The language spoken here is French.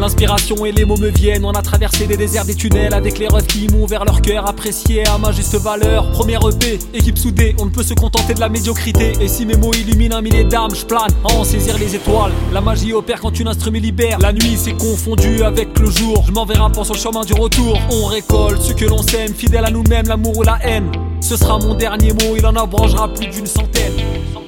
L'inspiration et les mots me viennent. On a traversé des déserts, des tunnels, avec les refs qui m'ont vers leur cœur, apprécié à ma juste valeur. Première EP, équipe soudée, on ne peut se contenter de la médiocrité. Et si mes mots illuminent un millier d'âmes, je plane à en saisir les étoiles. La magie opère quand une instru me libère. La nuit s'est confondue avec le jour. Je m'en vais rappant sur le chemin du retour. On récolte ce que l'on sème, fidèle à nous-mêmes, l'amour ou la haine. Ce sera mon dernier mot, il en abrangera plus d'une centaine.